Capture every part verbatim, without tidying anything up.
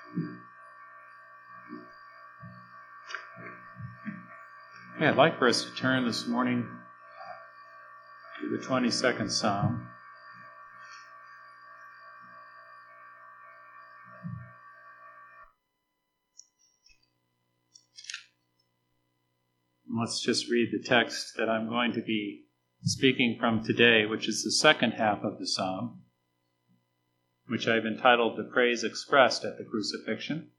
Okay, I'd like for us to turn this morning to the twenty-second Psalm. Let's just read the text that I'm going to be speaking from today, which is the second half of the psalm, which I've entitled The Praise Expressed at the Crucifixion.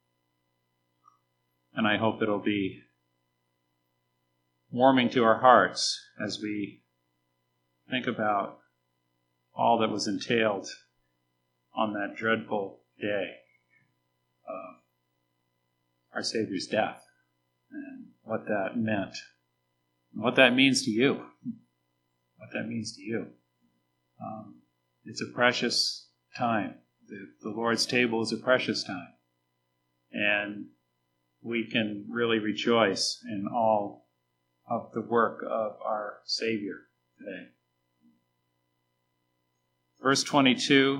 And I hope it'll be warming to our hearts as we think about all that was entailed on that dreadful day of our Savior's death and what that meant, and what that means to you, what that means to you. Um, it's a precious time. The, the Lord's table is a precious time. And we can really rejoice in all of the work of our Savior today. Verse twenty-two,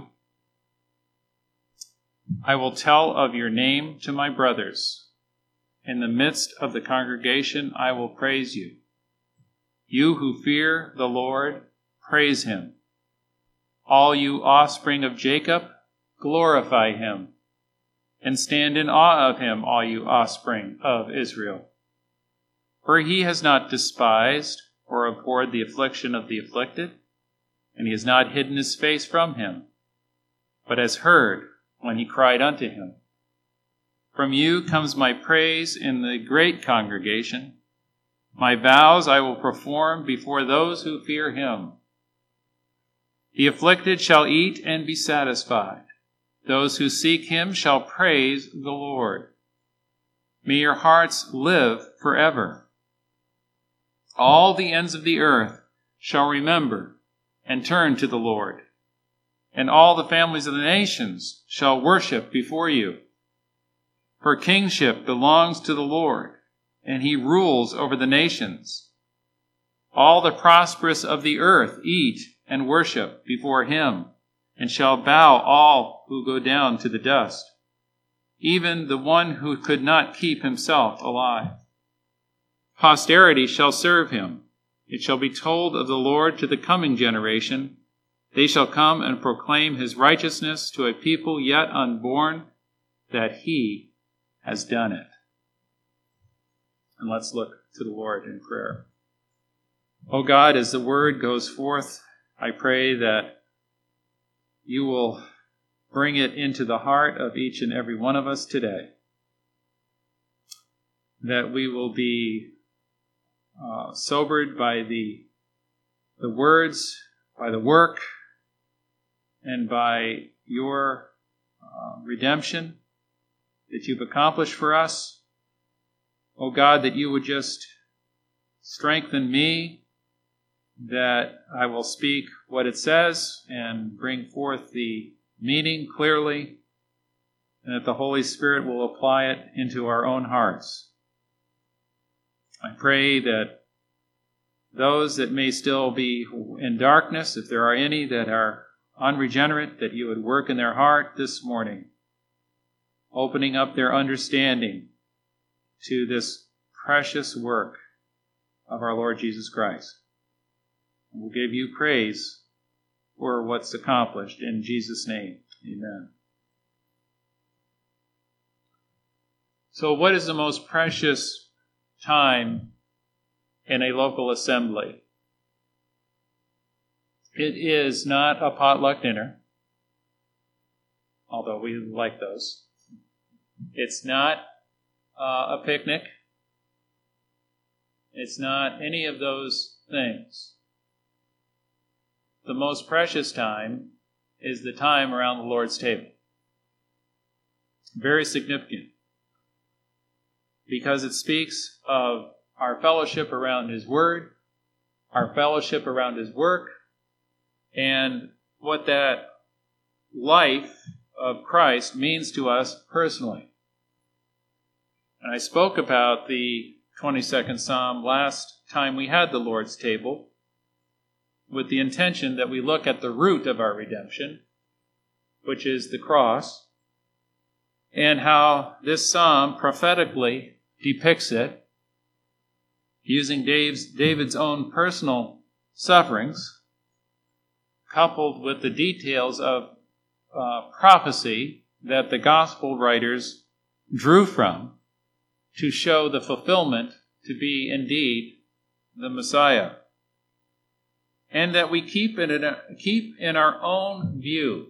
I will tell of your name to my brothers. In the midst of the congregation I will praise you. You who fear the Lord, praise him. All you offspring of Jacob, glorify him. And stand in awe of him, all you offspring of Israel. For he has not despised or abhorred the affliction of the afflicted, and he has not hidden his face from him, but has heard when he cried unto him. From you comes my praise in the great congregation. My vows I will perform before those who fear him. The afflicted shall eat and be satisfied. Those who seek him shall praise the Lord. May your hearts live forever. All the ends of the earth shall remember and turn to the Lord, and all the families of the nations shall worship before you. For kingship belongs to the Lord, and he rules over the nations. All the prosperous of the earth eat and worship before him, and shall bow all who go down to the dust, even the one who could not keep himself alive. Posterity shall serve him. It shall be told of the Lord to the coming generation. They shall come and proclaim his righteousness to a people yet unborn, that he has done it. And let's look to the Lord in prayer. O God, as the word goes forth, I pray that you will bring it into the heart of each and every one of us today. That we will be uh, sobered by the, the words, by the work, and by your uh, redemption that you've accomplished for us. Oh God, that you would just strengthen me, that I will speak what it says and bring forth the meaning clearly, and that the Holy Spirit will apply it into our own hearts. I pray that those that may still be in darkness, if there are any that are unregenerate, that you would work in their heart this morning, opening up their understanding to this precious work of our Lord Jesus Christ. And we'll give you praise for what's accomplished. In Jesus' name, amen. So what is the most precious time in a local assembly? It is not a potluck dinner, although we like those. It's not uh, a picnic. It's not any of those things. The most precious time is the time around the Lord's table. Very significant, because it speaks of our fellowship around his word, our fellowship around his work, and what that life of Christ means to us personally. And I spoke about the twenty-second Psalm last time we had the Lord's table, with the intention that we look at the root of our redemption, which is the cross, and how this psalm prophetically depicts it, using Dave's, David's own personal sufferings, coupled with the details of uh, prophecy that the gospel writers drew from to show the fulfillment to be indeed the Messiah. And that we keep in, a, keep in our own view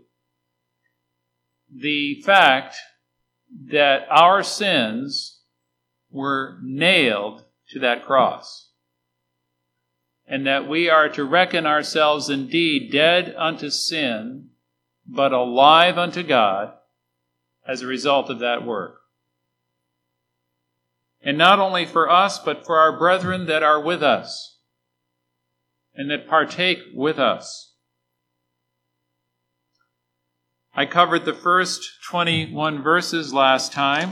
the fact that our sins were nailed to that cross, and that we are to reckon ourselves indeed dead unto sin, but alive unto God as a result of that work. And not only for us, but for our brethren that are with us and that partake with us. I covered the first twenty-one verses last time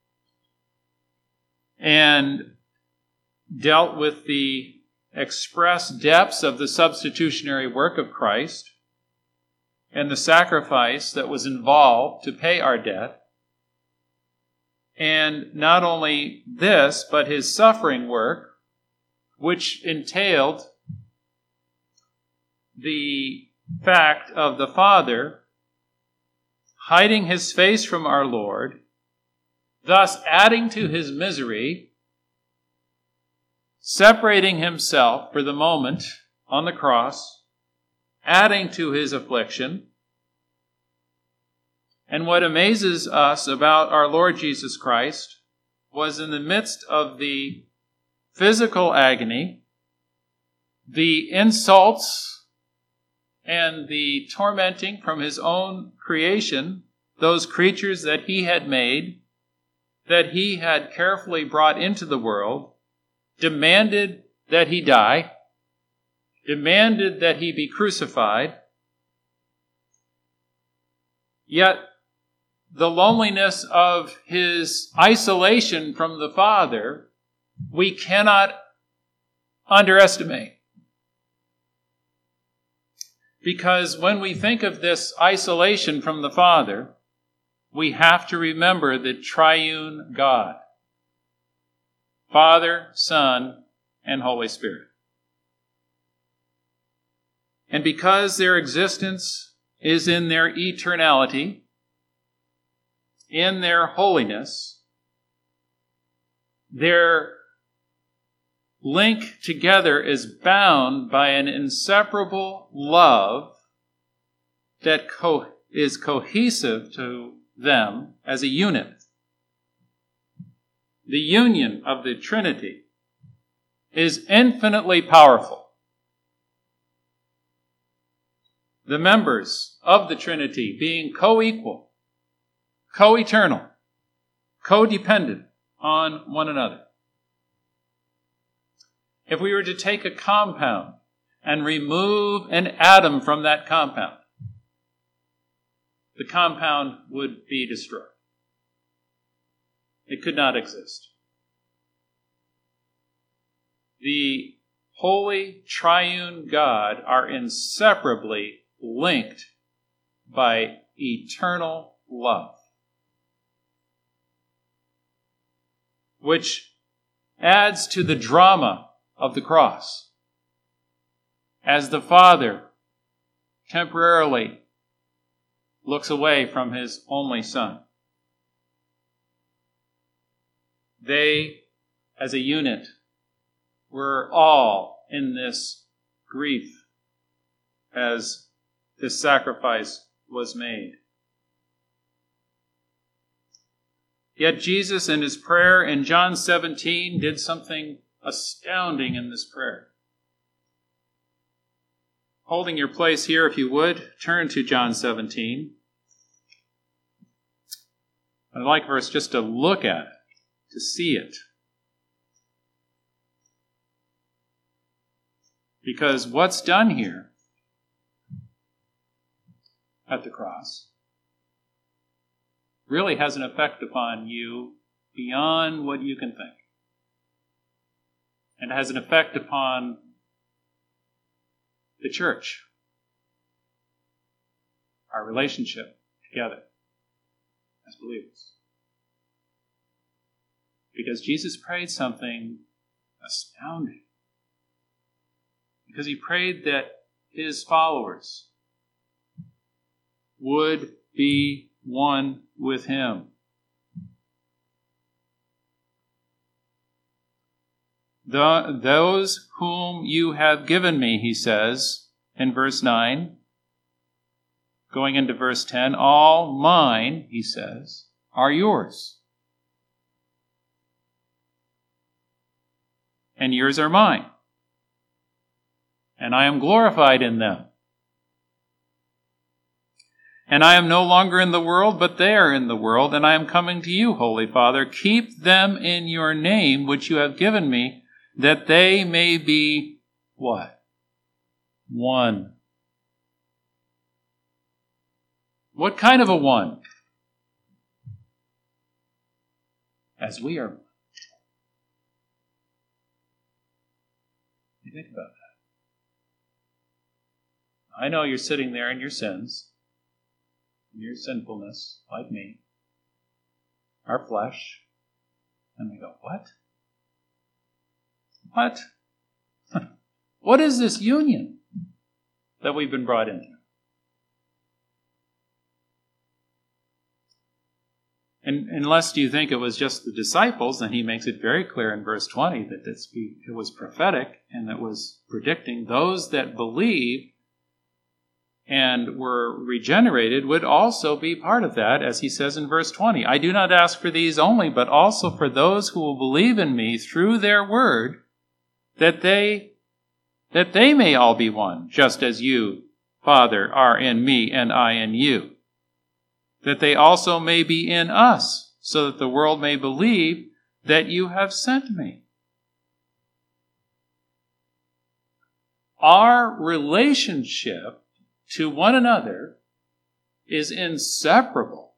and dealt with the express depths of the substitutionary work of Christ and the sacrifice that was involved to pay our debt. And not only this, but his suffering work, which entailed the fact of the Father hiding his face from our Lord, thus adding to his misery, separating himself for the moment on the cross, adding to his affliction. And what amazes us about our Lord Jesus Christ was in the midst of the physical agony, the insults and the tormenting from his own creation, those creatures that he had made, that he had carefully brought into the world, demanded that he die, demanded that he be crucified. Yet the loneliness of his isolation from the Father, we cannot underestimate. Because when we think of this isolation from the Father, we have to remember the triune God, Father, Son, and Holy Spirit. And because their existence is in their eternality, in their holiness, their link together is bound by an inseparable love that co- is cohesive to them as a unit. The union of the Trinity is infinitely powerful. The members of the Trinity being co-equal, co-eternal, co-dependent on one another. If we were to take a compound and remove an atom from that compound, the compound would be destroyed. It could not exist. The holy triune God are inseparably linked by eternal love, which adds to the drama of the cross, as the Father temporarily looks away from his only Son. They, as a unit, were all in this grief as this sacrifice was made. Yet Jesus, in his prayer in John seventeen, did something astounding in this prayer. Holding your place here, if you would, turn to John seventeen. I'd like for us just to look at it, to see it. Because what's done here at the cross really has an effect upon you beyond what you can think. And has an effect upon the church, our relationship together as believers. Because Jesus prayed something astounding. Because he prayed that his followers would be one with him. The, those whom you have given me, he says in verse nine, going into verse ten, all mine, he says, are yours. And yours are mine. And I am glorified in them. And I am no longer in the world, but they are in the world, and I am coming to you, Holy Father. Keep them in your name, which you have given me, that they may be what? One. What kind of a one? As we are one. You think about that. I know you're sitting there in your sins, in your sinfulness, like me, our flesh, and we go, what? What? What is this union that we've been brought into? And unless you think it was just the disciples, then he makes it very clear in verse twenty that it's, it was prophetic and it was predicting those that believe and were regenerated would also be part of that, as he says in verse twenty. I do not ask for these only, but also for those who will believe in me through their word, that they, that they may all be one, just as you, Father, are in me and I in you. That they also may be in us, so that the world may believe that you have sent me. Our relationship to one another is inseparable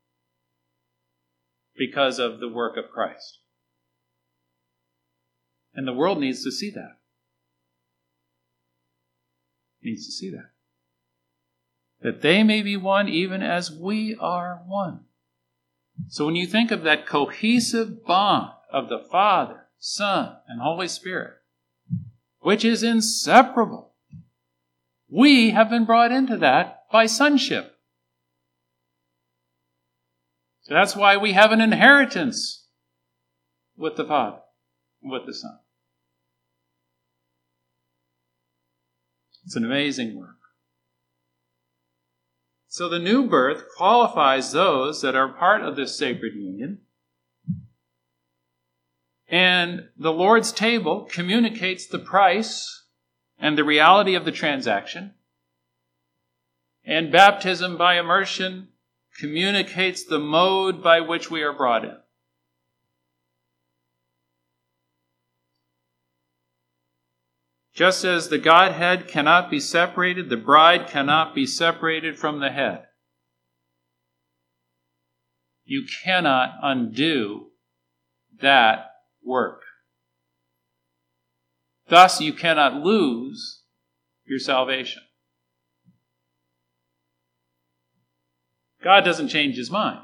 because of the work of Christ. And the world needs to see that. Needs to see that. That they may be one even as we are one. So when you think of that cohesive bond of the Father, Son, and Holy Spirit, which is inseparable, we have been brought into that by sonship. So that's why we have an inheritance with the Father, with the Son. It's an amazing work. So the new birth qualifies those that are part of this sacred union. And the Lord's table communicates the price and the reality of the transaction. And baptism by immersion communicates the mode by which we are brought in. Just as the Godhead cannot be separated, the bride cannot be separated from the head. You cannot undo that work. Thus, you cannot lose your salvation. God doesn't change his mind.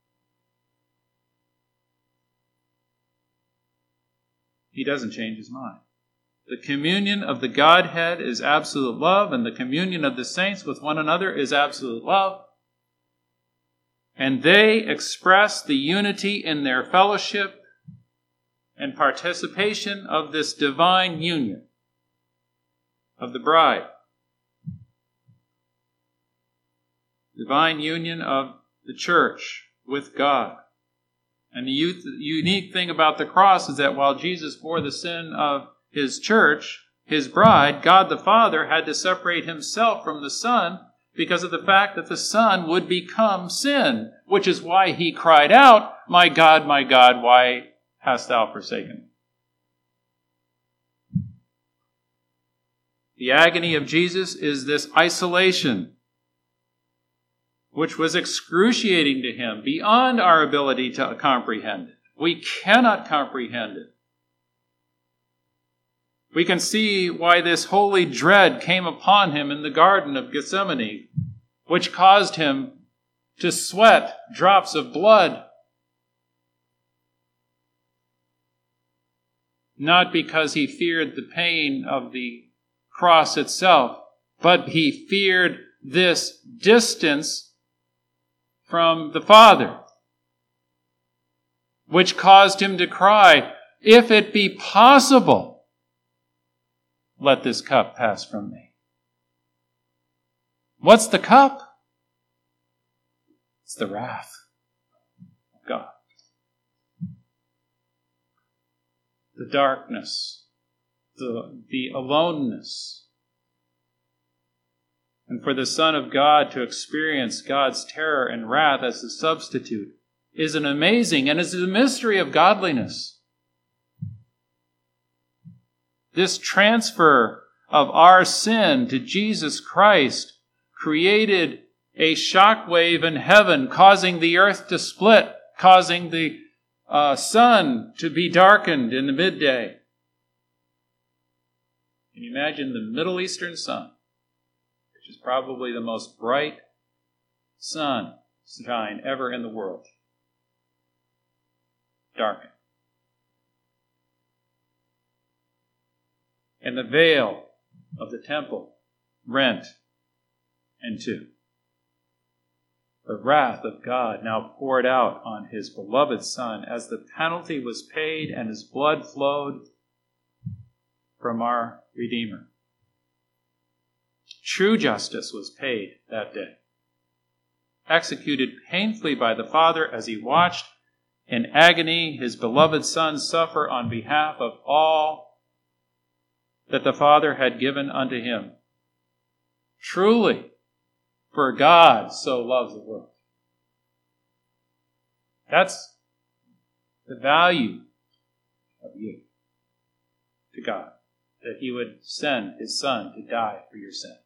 He doesn't change his mind. The communion of the Godhead is absolute love, and the communion of the saints with one another is absolute love. And they express the unity in their fellowship and participation of this divine union of the bride. Divine union of the church with God. And the unique thing about the cross is that while Jesus bore the sin of his church, his bride, God the Father had to separate himself from the Son because of the fact that the Son would become sin, which is why he cried out, "My God, my God, why hast thou forsaken me?" The agony of Jesus is this isolation, which was excruciating to him, beyond our ability to comprehend it. We cannot comprehend it. We can see why this holy dread came upon him in the Garden of Gethsemane, which caused him to sweat drops of blood. not because he feared the pain of the cross itself, but he feared this distance from the Father, which caused him to cry, "If it be possible, let this cup pass from me." What's the cup? It's the wrath of God. The darkness, the, the aloneness. And for the Son of God to experience God's terror and wrath as a substitute is an amazing and is a mystery of godliness. This transfer of our sin to Jesus Christ created a shockwave in heaven, causing the earth to split, causing the uh, sun to be darkened in the midday. Can you imagine the Middle Eastern sun, which is probably the most bright sunshine ever in the world, darkened? And the veil of the temple rent in two. The wrath of God now poured out on his beloved Son as the penalty was paid and his blood flowed from our Redeemer. True justice was paid that day, executed painfully by the Father as he watched in agony his beloved Son suffer on behalf of all that the Father had given unto him. Truly, for God so loves the world. That's the value of you to God, that he would send his Son to die for your sin.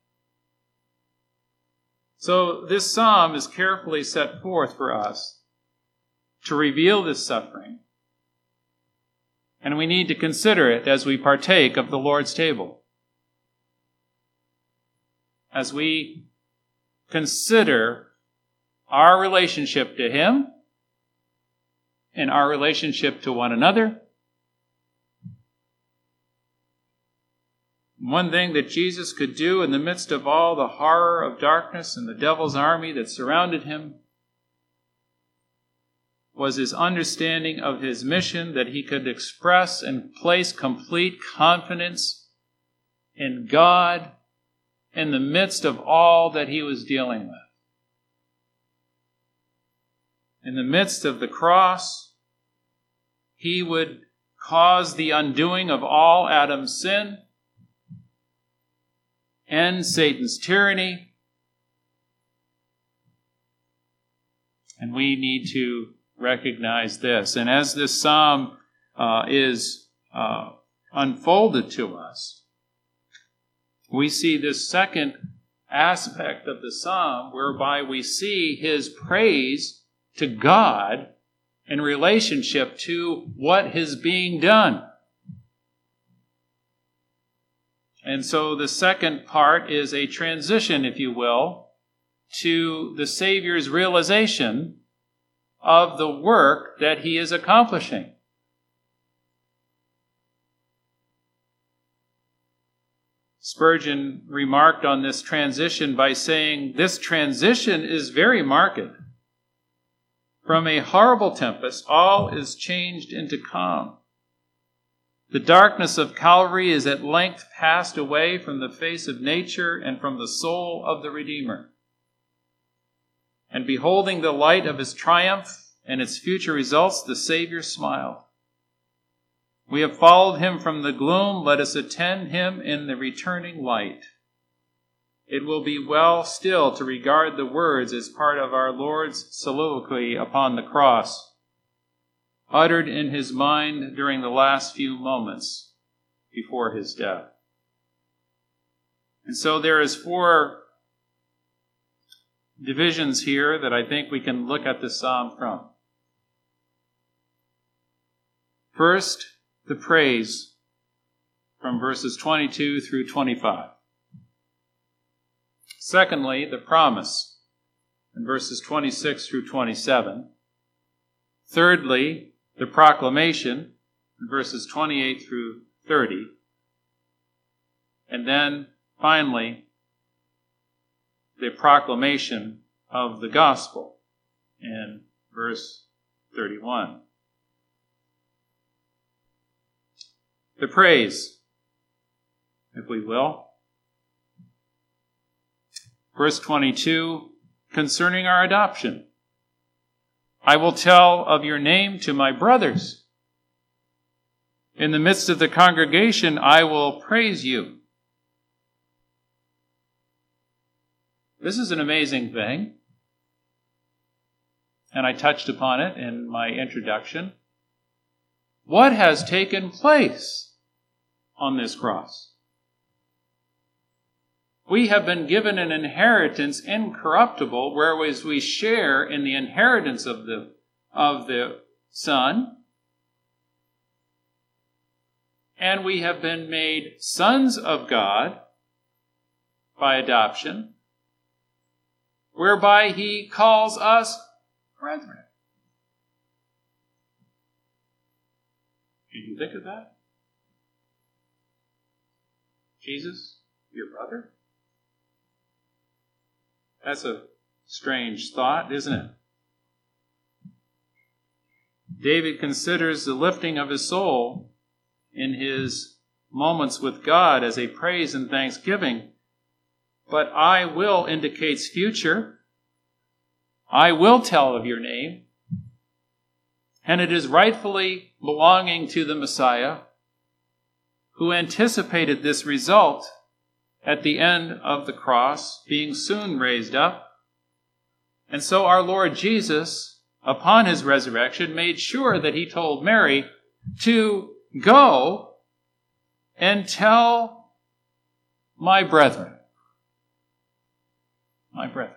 So this psalm is carefully set forth for us to reveal this suffering, and we need to consider it as we partake of the Lord's table. As we consider our relationship to him and our relationship to one another. One thing that Jesus could do in the midst of all the horror of darkness and the devil's army that surrounded him was his understanding of his mission, that he could express and place complete confidence in God in the midst of all that he was dealing with. In the midst of the cross, he would cause the undoing of all Adam's sin, end Satan's tyranny, and we need to recognize this. And as this psalm uh, is uh, unfolded to us, we see this second aspect of the psalm whereby we see his praise to God in relationship to what is being done. And so the second part is a transition, if you will, to the Savior's realization of the work that he is accomplishing. Spurgeon remarked on this transition by saying, "This transition is very marked. From a horrible tempest, all is changed into calm. The darkness of Calvary is at length passed away from the face of nature and from the soul of the Redeemer. And beholding the light of his triumph and its future results, the Savior smiled. We have followed him from the gloom. Let us attend him in the returning light. It will be well still to regard the words as part of our Lord's soliloquy upon the cross, uttered in his mind during the last few moments before his death." And so there is four divisions here that I think we can look at this psalm from. First, the praise from verses twenty-two through twenty-five. Secondly, the promise in verses twenty-six through twenty-seven. Thirdly, the proclamation verses twenty-eight through thirty. And then, finally, the proclamation of the gospel in verse thirty-one. The praise, if we will. Verse twenty-two, concerning our adoption. I will tell of your name to my brothers. In the midst of the congregation, I will praise you. This is an amazing thing, and I touched upon it in my introduction. What has taken place on this cross? We have been given an inheritance incorruptible, whereas we share in the inheritance of the, of the Son. And we have been made sons of God by adoption, whereby he calls us brethren. Can you think of that? Jesus, your brother? That's a strange thought, isn't it? David considers the lifting of his soul in his moments with God as a praise and thanksgiving. But I will indicates future. I will tell of your name. And it is rightfully belonging to the Messiah, who anticipated this result at the end of the cross, being soon raised up. And so our Lord Jesus, upon his resurrection, made sure that he told Mary to go and tell my brethren. My brethren.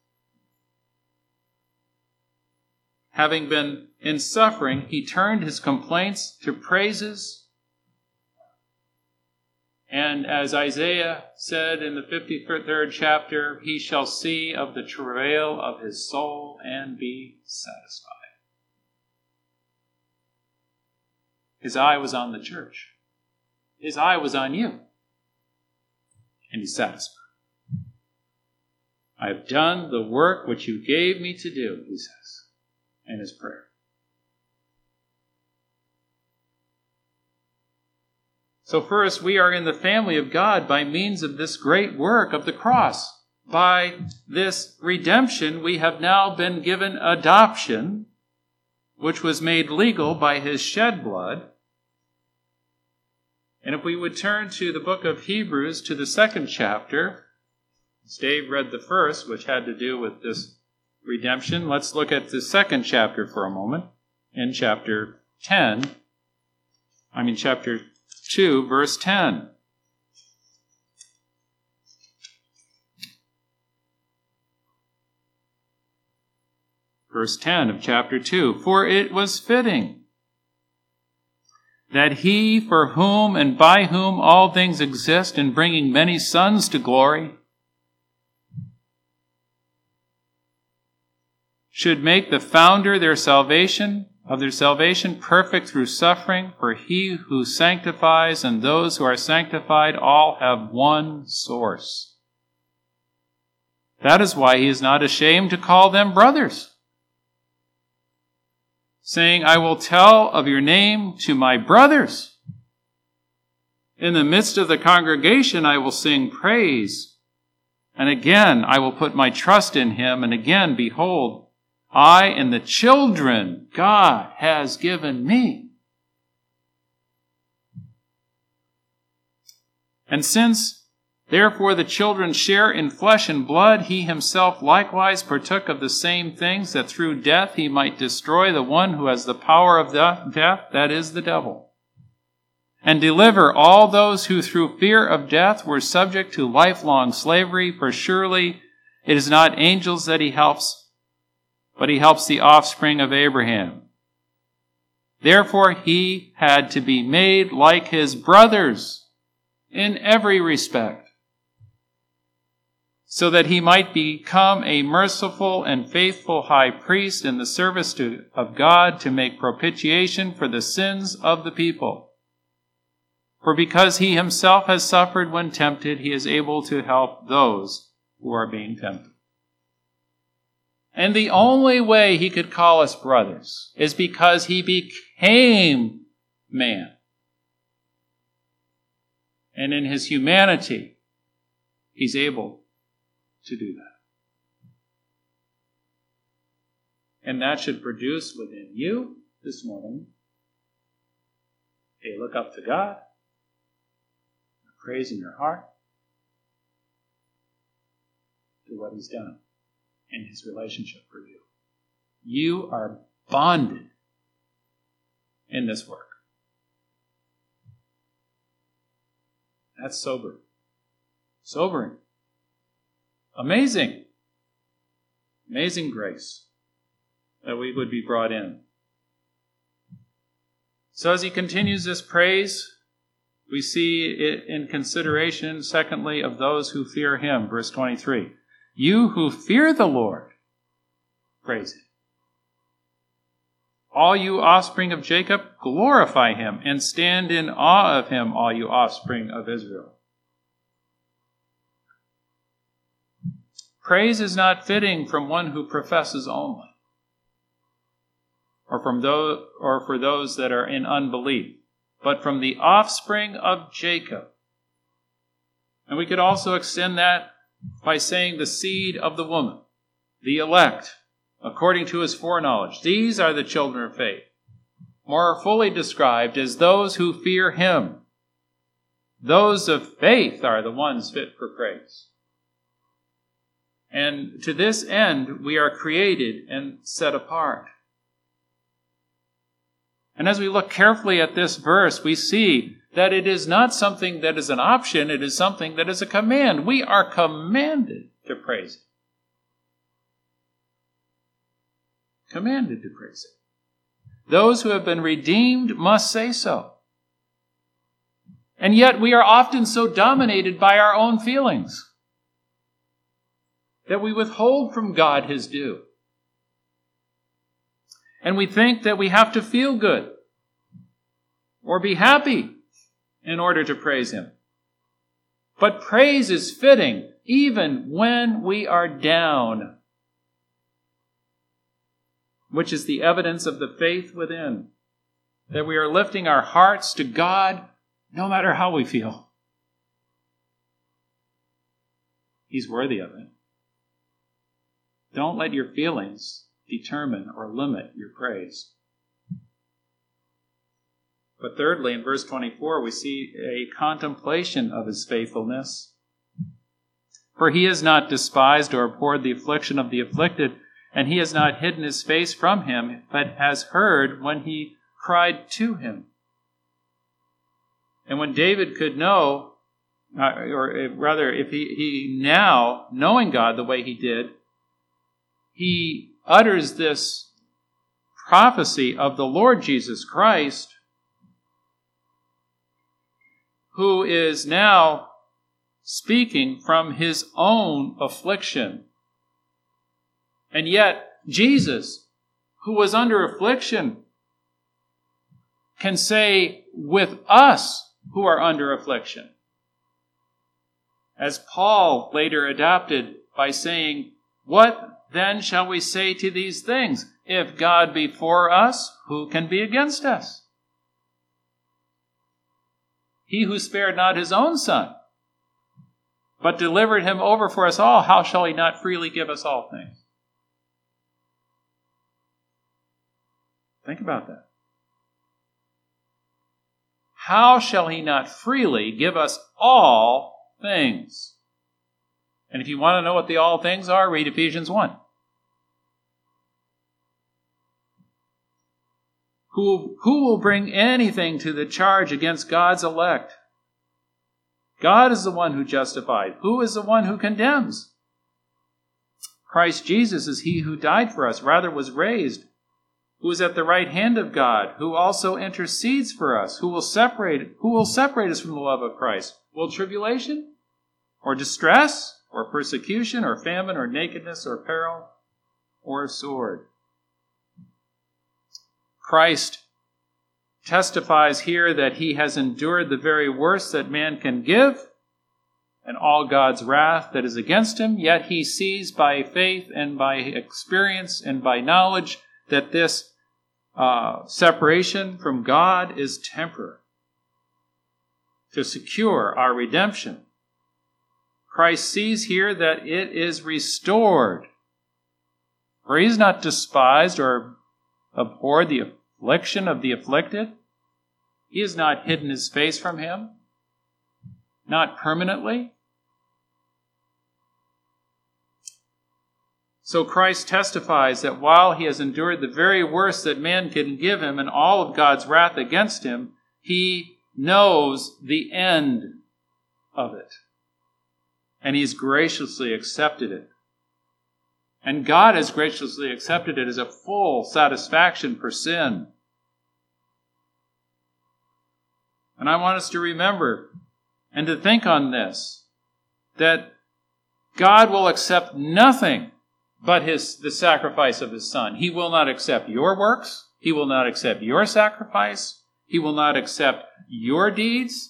Having been in suffering, he turned his complaints to praises. And as Isaiah said in the fifty-third chapter, he shall see of the travail of his soul and be satisfied. His eye was on the church. His eye was on you. And he's satisfied. I have done the work which you gave me to do, he says in his prayer. So first, we are in the family of God by means of this great work of the cross. By this redemption, we have now been given adoption, which was made legal by his shed blood. And if we would turn to the book of Hebrews, to the second chapter, as Dave read the first, which had to do with this redemption, let's look at the second chapter for a moment, in chapter ten. I mean, chapter two, verse ten. Verse ten of chapter two. For it was fitting that he for whom and by whom all things exist, in bringing many sons to glory, should make the founder their salvation of their salvation perfect through suffering. For he who sanctifies and those who are sanctified all have one source. That is why he is not ashamed to call them brothers, saying, I will tell of your name to my brothers. In the midst of the congregation I will sing praise. And again I will put my trust in him. And again, behold, I and the children God has given me. And since, therefore, the children share in flesh and blood, he himself likewise partook of the same things, that through death he might destroy the one who has the power of death, that is, the devil, and deliver all those who through fear of death were subject to lifelong slavery. For surely it is not angels that he helps, but he helps the offspring of Abraham. Therefore he had to be made like his brothers in every respect, so that he might become a merciful and faithful high priest in the service to, of God to make propitiation for the sins of the people. For because he himself has suffered when tempted, he is able to help those who are being tempted. And the only way he could call us brothers is because he became man. And in his humanity, he's able to do that. And that should produce within you this morning a look up to God, a praise in your heart to what he's done in his relationship for you. You are bonded in this work. That's sobering. Sobering. Amazing. Amazing grace that we would be brought in. So as he continues this praise, we see it in consideration, secondly, of those who fear him. Verse twenty-three. You who fear the Lord, praise him. All you offspring of Jacob, glorify him, and stand in awe of him, all you offspring of Israel. Praise is not fitting from one who professes only, or from those, or for those that are in unbelief, but from the offspring of Jacob. And we could also extend that by saying the seed of the woman, the elect, according to his foreknowledge. These are the children of faith, more fully described as those who fear him. Those of faith are the ones fit for praise. And to this end, we are created and set apart. And as we look carefully at this verse, we see that it is not something that is an option, it is something that is a command. We are commanded to praise him. Commanded to praise him. Those who have been redeemed must say so. And yet we are often so dominated by our own feelings that we withhold from God his due. And we think that we have to feel good or be happy in order to praise him. But praise is fitting even when we are down, which is the evidence of the faith within, that we are lifting our hearts to God no matter how we feel. He's worthy of it. Don't let your feelings determine or limit your praise. But thirdly, in verse twenty-four, we see a contemplation of his faithfulness. For he has not despised or abhorred the affliction of the afflicted, and he has not hidden his face from him, but has heard when he cried to him. And when David could know, uh, or rather, if he, he now, knowing God the way he did, he utters this prophecy of the Lord Jesus Christ, who is now speaking from his own affliction. And yet, Jesus, who was under affliction, can say with us who are under affliction, as Paul later adapted by saying, what then shall we say to these things? If God be for us, who can be against us? He who spared not his own son, but delivered him over for us all, how shall he not freely give us all things? Think about that. How shall he not freely give us all things? And if you want to know what the all things are, read Ephesians one. Who, who will bring anything to the charge against God's elect? God is the one who justifies. Who is the one who condemns? Christ Jesus is he who died for us, rather was raised, who is at the right hand of God, who also intercedes for us, who will separate, who will separate us from the love of Christ? Will tribulation? Or distress? or persecution, or famine, or nakedness, or peril, or sword. Christ testifies here that he has endured the very worst that man can give, and all God's wrath that is against him, yet he sees by faith and by experience and by knowledge that this uh, separation from God is temporary to secure our redemption. Christ sees here that it is restored. For he is not despised or abhorred the affliction of the afflicted. He has not hidden his face from him, not permanently. So Christ testifies that while he has endured the very worst that man can give him and all of God's wrath against him, he knows the end of it. And he's graciously accepted it. And God has graciously accepted it as a full satisfaction for sin. And I want us to remember and to think on this, that God will accept nothing but his, the sacrifice of his Son. He will not accept your works. He will not accept your sacrifice. He will not accept your deeds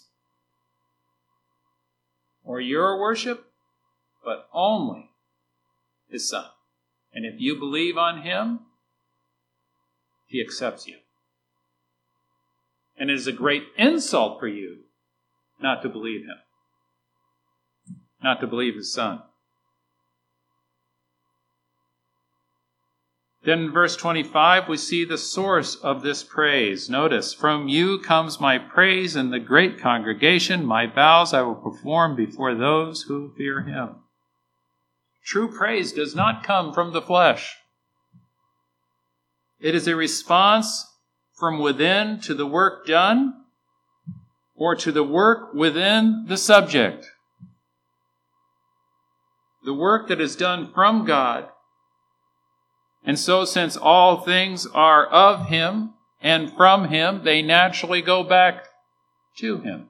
or your worship, but only his Son. And if you believe on him, he accepts you. And it is a great insult for you not to believe him, not to believe his Son. Then in verse twenty-five, we see the source of this praise. Notice, from you comes my praise in the great congregation. My vows I will perform before those who fear him. True praise does not come from the flesh. It is a response from within to the work done or to the work within the subject. The work that is done from God. And so, since all things are of him and from him, they naturally go back to him.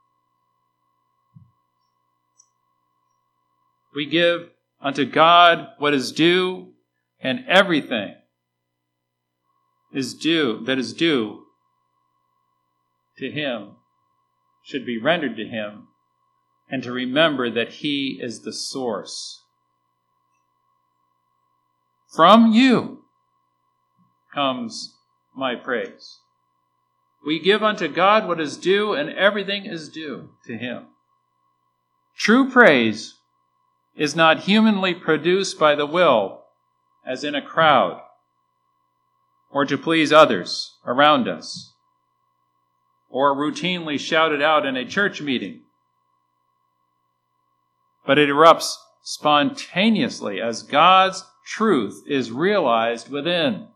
We give unto God what is due, and everything is due that is due to him should be rendered to him, and to remember that he is the source. From you comes my praise. We give unto God what is due, and everything is due to him. True praise is not humanly produced by the will, as in a crowd, or to please others around us, or routinely shouted out in a church meeting. But it erupts spontaneously as God's truth is realized within.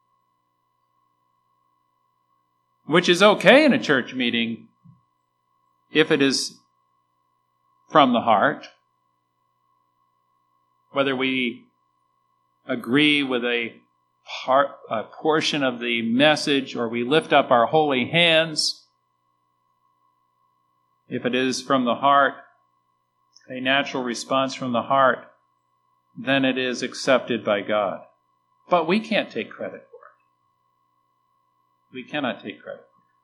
Which is okay in a church meeting if it is from the heart. Whether we agree with a, part, a portion of the message or we lift up our holy hands, if it is from the heart, a natural response from the heart, then it is accepted by God. But we can't take credit for it. We cannot take credit for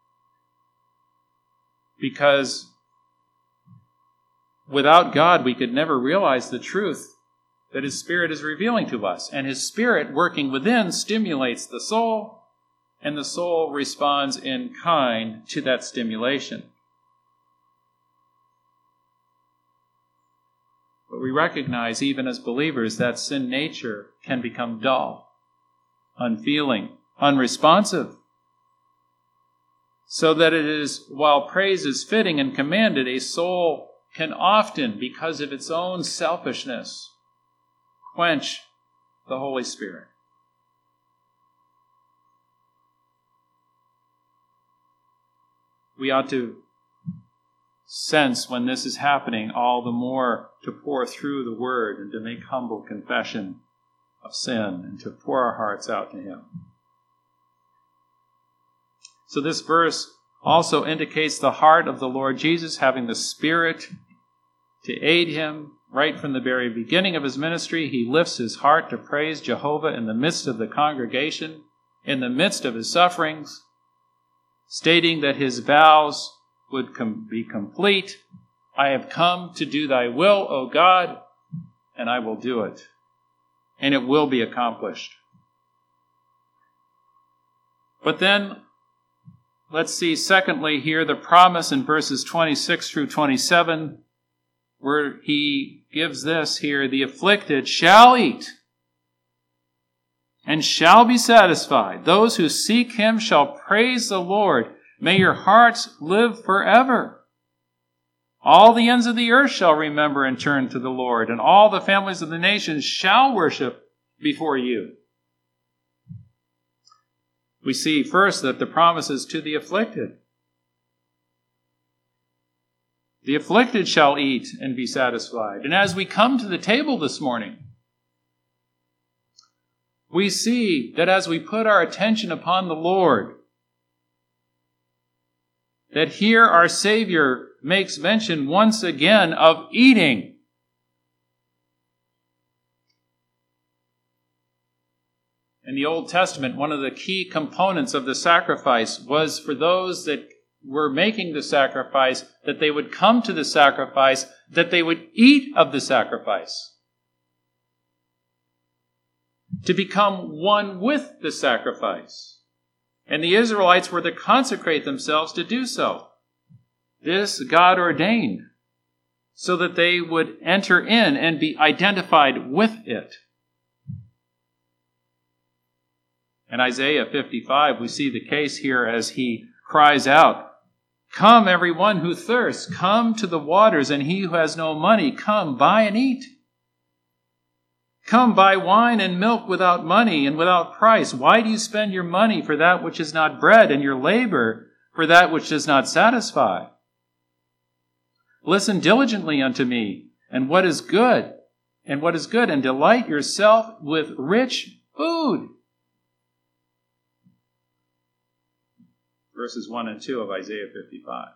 it. Because without God, we could never realize the truth that his Spirit is revealing to us. And his Spirit working within stimulates the soul, and the soul responds in kind to that stimulation. But we recognize, even as believers, that sin nature can become dull, unfeeling, unresponsive. So that it is, while praise is fitting and commanded, a soul can often, because of its own selfishness, quench the Holy Spirit. We ought to sense when this is happening all the more to pour through the Word and to make humble confession of sin and to pour our hearts out to him. So this verse also indicates the heart of the Lord Jesus having the Spirit to aid him right from the very beginning of his ministry, he lifts his heart to praise Jehovah in the midst of the congregation, in the midst of his sufferings, stating that his vows would com- be complete. I have come to do thy will, O God, and I will do it. And it will be accomplished. But then, let's see, secondly, here the promise in verses twenty-six through twenty-seven, where he gives this here, the afflicted shall eat and shall be satisfied. Those who seek him shall praise the Lord. May your hearts live forever. All the ends of the earth shall remember and turn to the Lord, and all the families of the nations shall worship before you. We see first that the promise is to the afflicted. The afflicted shall eat and be satisfied. And as we come to the table this morning, we see that as we put our attention upon the Lord, that here our Savior makes mention once again of eating. In the Old Testament, one of the key components of the sacrifice was for those that were making the sacrifice, that they would come to the sacrifice, that they would eat of the sacrifice, to become one with the sacrifice. And the Israelites were to consecrate themselves to do so. This God ordained so that they would enter in and be identified with it. In Isaiah fifty-five, we see the case here as he cries out, "Come, everyone who thirsts, come to the waters, and he who has no money, come, buy and eat. Come, buy wine and milk without money and without price. Why do you spend your money for that which is not bread, and your labor for that which does not satisfy? Listen diligently unto me, and what is good, and what is good, and delight yourself with rich food." Verses one and two of Isaiah fifty-five.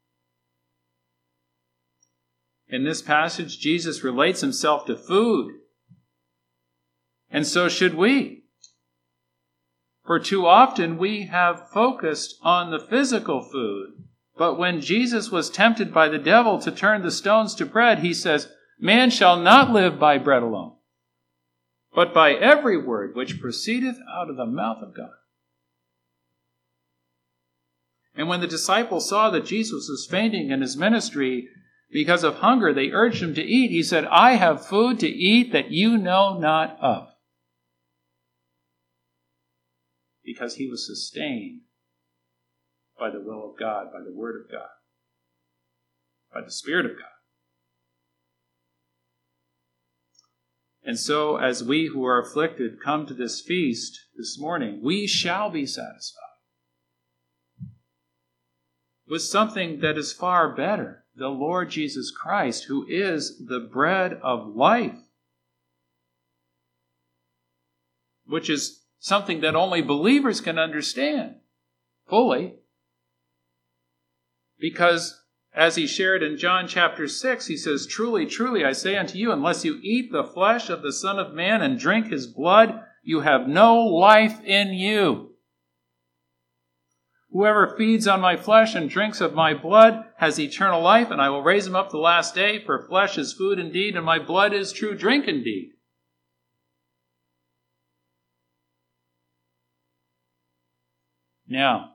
In this passage, Jesus relates himself to food. And so should we. For too often we have focused on the physical food. But when Jesus was tempted by the devil to turn the stones to bread, he says, "Man shall not live by bread alone, but by every word which proceedeth out of the mouth of God." And when the disciples saw that Jesus was fainting in his ministry because of hunger, they urged him to eat. He said, "I have food to eat that you know not of." Because he was sustained by the will of God, by the word of God, by the Spirit of God. And so, as we who are afflicted come to this feast this morning, we shall be satisfied with something that is far better, the Lord Jesus Christ, who is the bread of life, which is something that only believers can understand fully. Because, as he shared in John chapter six, he says, "Truly, truly, I say unto you, unless you eat the flesh of the Son of Man and drink his blood, you have no life in you. Whoever feeds on my flesh and drinks of my blood has eternal life, and I will raise him up the last day, for flesh is food indeed, and my blood is true drink indeed." Now,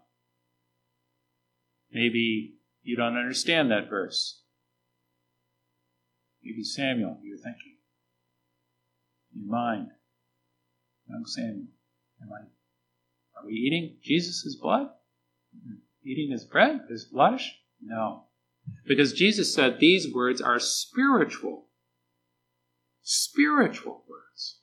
maybe you don't understand that verse. Maybe Samuel, you're thinking in your mind, young Samuel, am I, are we eating Jesus' blood? Eating his bread, his flesh? No. Because Jesus said these words are spiritual. Spiritual words.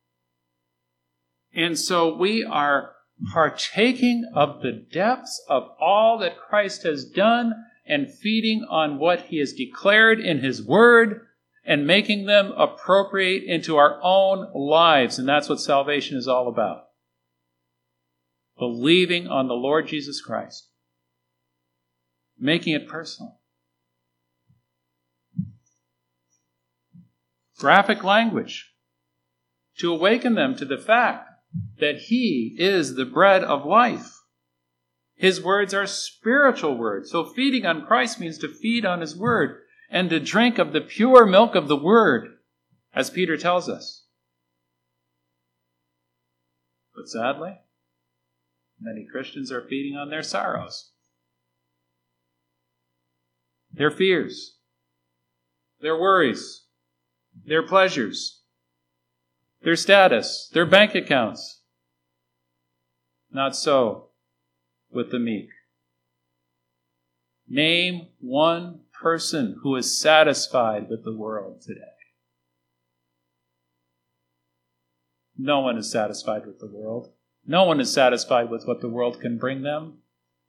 And so we are partaking of the depths of all that Christ has done and feeding on what he has declared in his word and making them appropriate into our own lives. And that's what salvation is all about. Believing on the Lord Jesus Christ. Making it personal. graphic language to awaken them to the fact that he is the bread of life. His words are spiritual words. So feeding on Christ means to feed on his word and to drink of the pure milk of the word, as Peter tells us. But sadly, many Christians are feeding on their sorrows, their fears, their worries, their pleasures, their status, their bank accounts. Not so with the meek. Name one person who is satisfied with the world today. No one is satisfied with the world. No one is satisfied with what the world can bring them.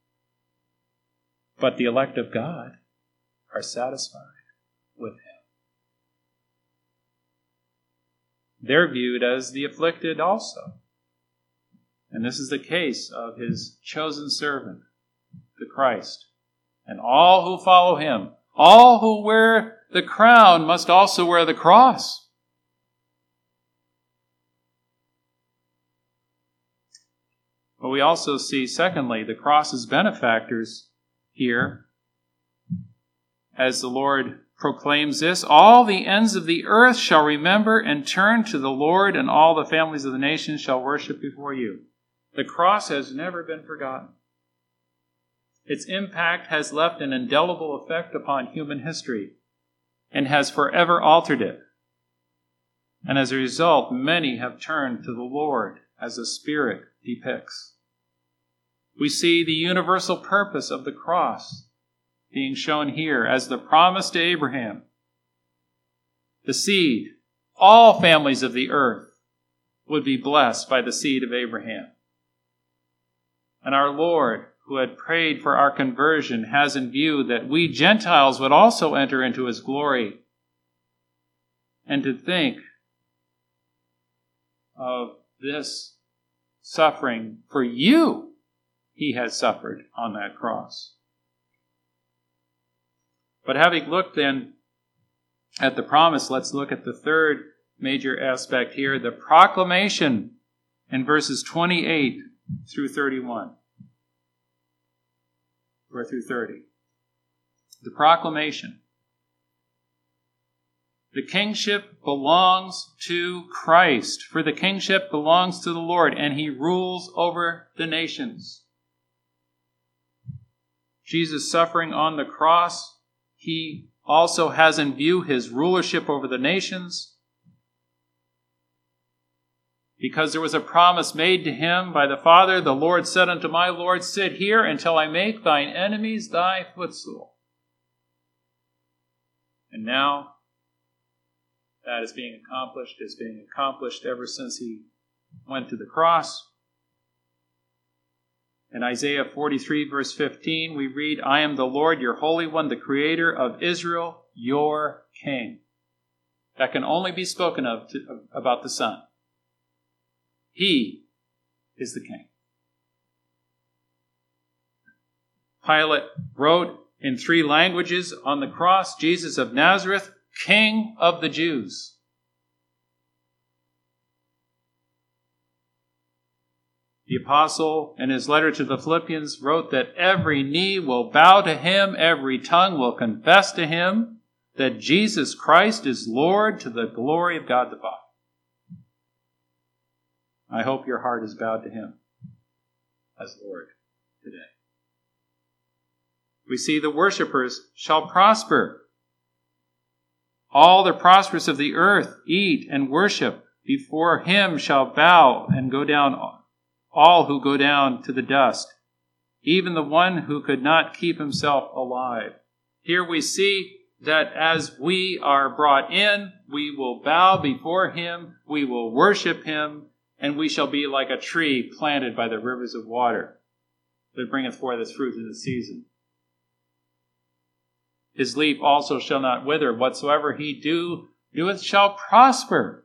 But the elect of God are satisfied with him. They're viewed as the afflicted also. And this is the case of his chosen servant, the Christ. And all who follow him, all who wear the crown must also wear the cross. But we also see, secondly, the cross's benefactors here, as the Lord proclaims this: all the ends of the earth shall remember and turn to the Lord, and all the families of the nations shall worship before you. The cross has never been forgotten. Its impact has left an indelible effect upon human history and has forever altered it. And as a result, many have turned to the Lord, as the Spirit depicts. We see the universal purpose of the cross being shown here as the promise to Abraham. The seed, all families of the earth, would be blessed by the seed of Abraham. And our Lord, who had prayed for our conversion, has in view that we Gentiles would also enter into his glory. And to think of this suffering for you, he has suffered on that cross. But having looked then at the promise, let's look at the third major aspect here, the proclamation in verses twenty-eight through thirty-one. Or through thirty. The proclamation. The kingship belongs to Christ, for the kingship belongs to the Lord, and he rules over the nations. Jesus suffering on the cross, he also has in view his rulership over the nations, because there was a promise made to him by the Father. The Lord said unto my Lord, sit here until I make thine enemies thy footstool. And now that is being accomplished, is being accomplished ever since he went to the cross. In Isaiah forty-three, verse fifteen, we read, I am the Lord, your Holy One, the Creator of Israel, your King. That can only be spoken of to, about the Son. He is the King. Pilate wrote in three languages on the cross, Jesus of Nazareth, King of the Jews. The apostle, in his letter to the Philippians, wrote that every knee will bow to him, every tongue will confess to him that Jesus Christ is Lord, to the glory of God the Father. I hope your heart is bowed to him as Lord today. We see the worshipers shall prosper. All the prosperous of the earth eat and worship. Before him shall bow and go down all who go down to the dust, even the one who could not keep himself alive. Here we see that as we are brought in, we will bow before him, we will worship him, and we shall be like a tree planted by the rivers of water that bringeth forth its fruit in the season. His leaf also shall not wither. Whatsoever he do, doeth shall prosper.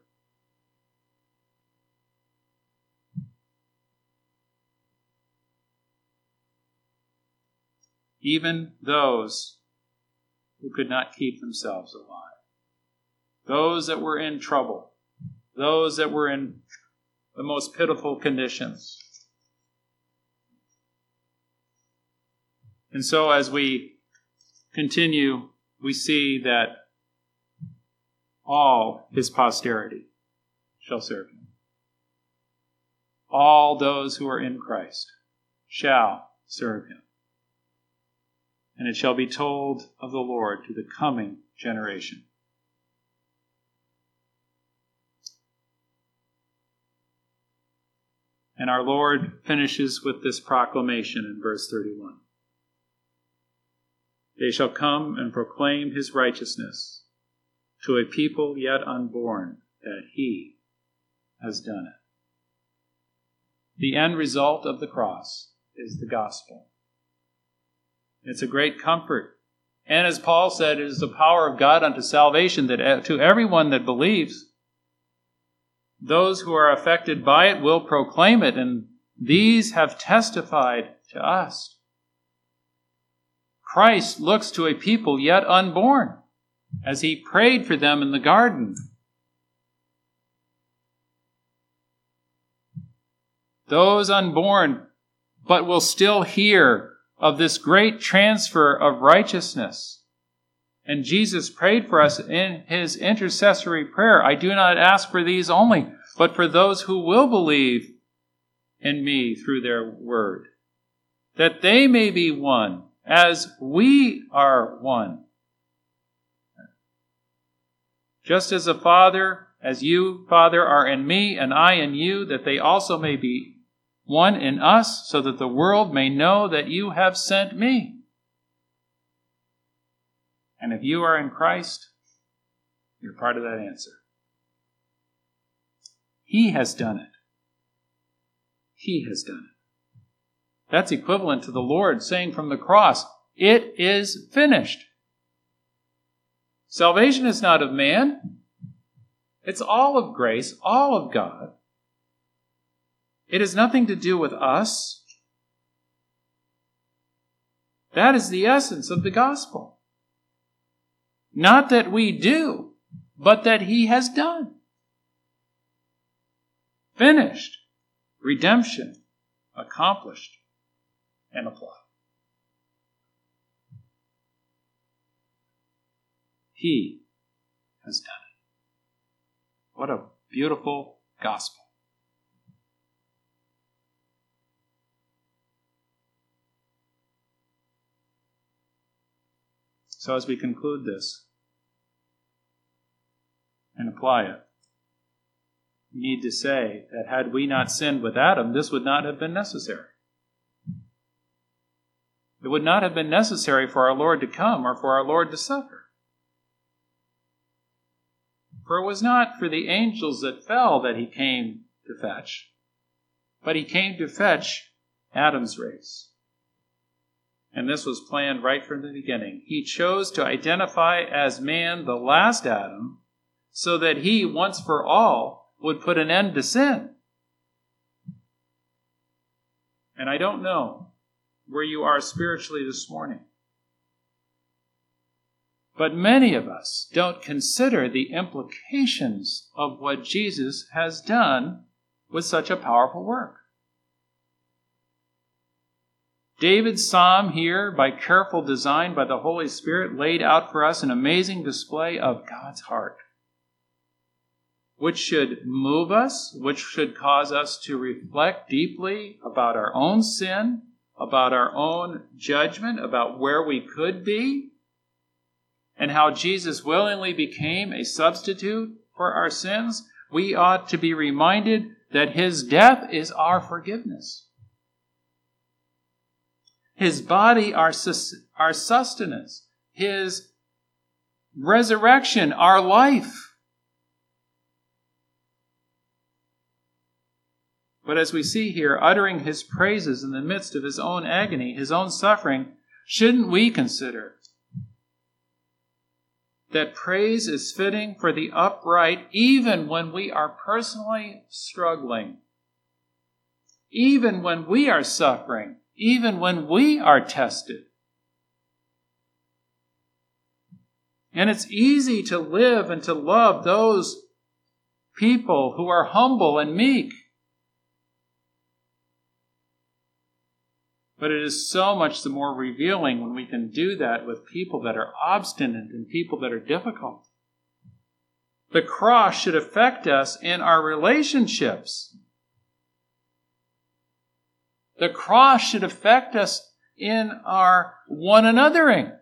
Even those who could not keep themselves alive those that were in trouble, those that were in the most pitiful conditions. And so as we continue, we see that all his posterity shall serve him. All those who are in Christ shall serve him. And it shall be told of the Lord to the coming generation. And our Lord finishes with this proclamation in verse thirty-one. They shall come and proclaim his righteousness to a people yet unborn, that he has done it. The end result of the cross is the gospel. It's a great comfort. And as Paul said, it is the power of God unto salvation, that to everyone that believes, those who are affected by it will proclaim it, and these have testified to us. Christ looks to a people yet unborn, as he prayed for them in the garden. Those unborn, but will still hear of this great transfer of righteousness. And Jesus prayed for us in his intercessory prayer. I do not ask for these only, but for those who will believe in me through their word, that they may be one, as we are one. Just as a Father, as you, Father, are in me, and I in you, that they also may be one in us, so that the world may know that you have sent me. And if you are in Christ, you're part of that answer. He has done it. He has done it. That's equivalent to the Lord saying from the cross, it is finished. Salvation is not of man. It's all of grace, all of God. It has nothing to do with us. That is the essence of the gospel. Not that we do, but that he has done. Finished. Redemption. Accomplished. And applied. He has done it. What a beautiful gospel. So as we conclude this and apply it, we need to say that had we not sinned with Adam, this would not have been necessary. It would not have been necessary for our Lord to come or for our Lord to suffer. For it was not for the angels that fell that he came to fetch, but he came to fetch Adam's race. And this was planned right from the beginning. He chose to identify as man the last Adam, so that he, once for all, would put an end to sin. And I don't know where you are spiritually this morning, but many of us don't consider the implications of what Jesus has done with such a powerful work. David's psalm here, by careful design by the Holy Spirit, laid out for us an amazing display of God's heart, which should move us, which should cause us to reflect deeply about our own sin, about our own judgment, about where we could be, and how Jesus willingly became a substitute for our sins. We ought to be reminded that his death is our forgiveness. His body, our, sus- our sustenance. His resurrection, our life. But as we see here, uttering his praises in the midst of his own agony, his own suffering, shouldn't we consider that praise is fitting for the upright even when we are personally struggling, even when we are suffering, even when we are tested? And it's easy to live and to love those people who are humble and meek. But it is so much the more revealing when we can do that with people that are obstinate and people that are difficult. The cross should affect us in our relationships. The cross should affect us in our one anothering.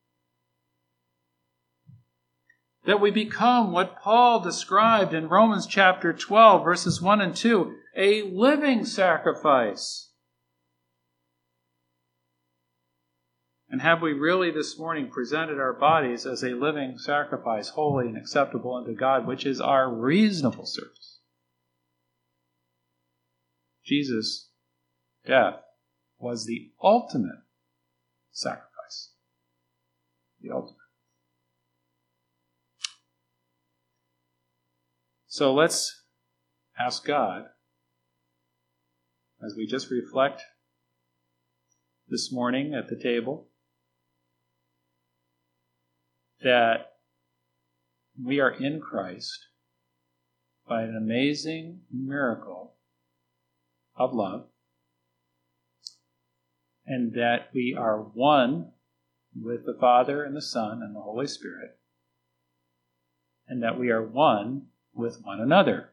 That we become what Paul described in Romans chapter twelve, verses one and two, a living sacrifice. And have we really this morning presented our bodies as a living sacrifice, holy and acceptable unto God, which is our reasonable service? Jesus' death was the ultimate sacrifice. The ultimate. So let's ask God, as we just reflect this morning at the table, that we are in Christ by an amazing miracle of love, and that we are one with the Father and the Son and the Holy Spirit, and that we are one with one another.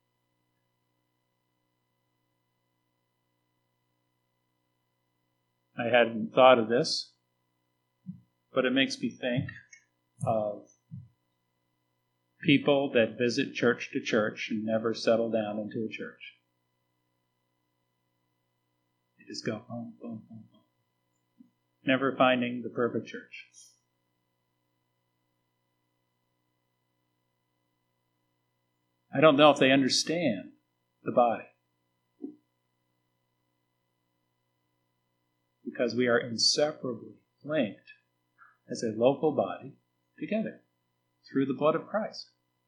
I hadn't thought of this, but it makes me think of people that visit church to church and never settle down into a church. They just go boom, boom, boom, boom, never finding the perfect church. I don't know if they understand the body. Because we are inseparably linked as a local body together through the blood of Christ.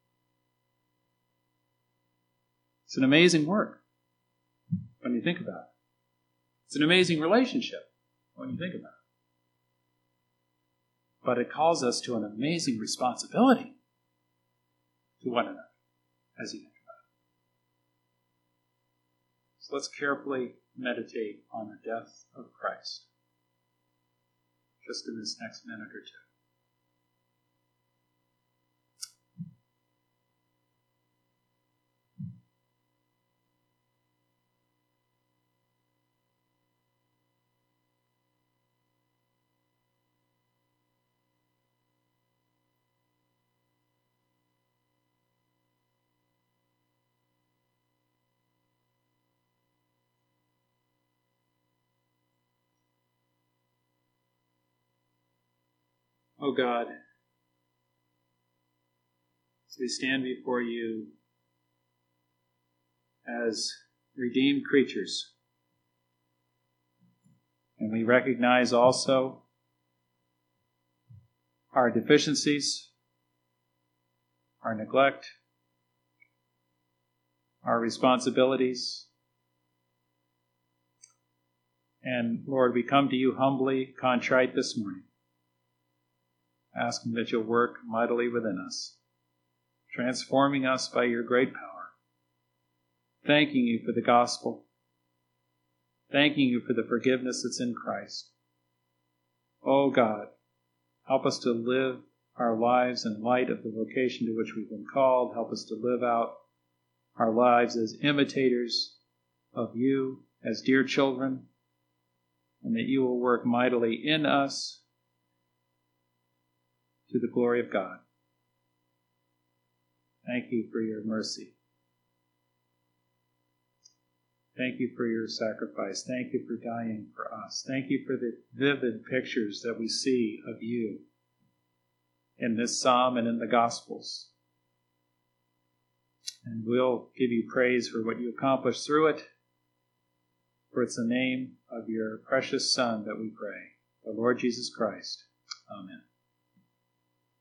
It's an amazing work when you think about it. It's an amazing relationship when you think about it. But it calls us to an amazing responsibility to one another as you think about it. So let's carefully meditate on the death of Christ just in this next minute or two. Oh God, as we stand before you as redeemed creatures, and we recognize also our deficiencies, our neglect, our responsibilities. And Lord, we come to you humbly, contrite this morning, asking that you'll work mightily within us, transforming us by your great power, thanking you for the gospel, thanking you for the forgiveness that's in Christ. Oh God, help us to live our lives in light of the vocation to which we've been called. Help us to live out our lives as imitators of you, as dear children, and that you will work mightily in us to the glory of God. Thank you for your mercy. Thank you for your sacrifice. Thank you for dying for us. Thank you for the vivid pictures that we see of you in this psalm and in the Gospels. And we'll give you praise for what you accomplished through it, for it's the name of your precious Son that we pray, the Lord Jesus Christ. Amen.